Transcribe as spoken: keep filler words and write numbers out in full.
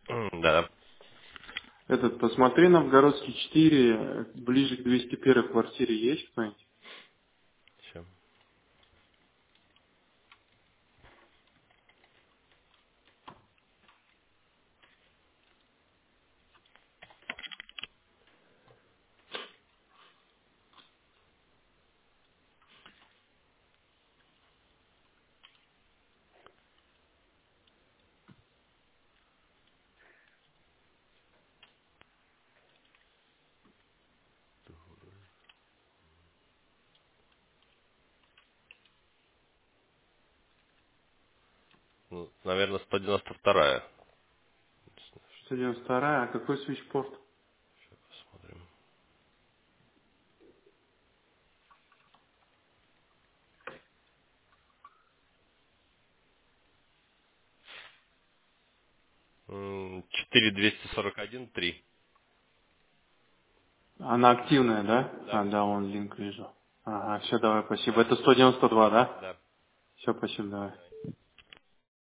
М, Да. Этот, посмотри, Новгородский четыре, ближе к двести первой квартире есть кто-нибудь? Всё. Ну, наверное, сто девяносто вторая. сто девяносто вторая, а какой свитчпорт? Посмотрим. М, четыре двести сорок один три. Она активная, да? Да. А, да, вон линк вижу. Ага, все, давай, спасибо. Это сто девяносто два, да? Да. Все, спасибо, давай.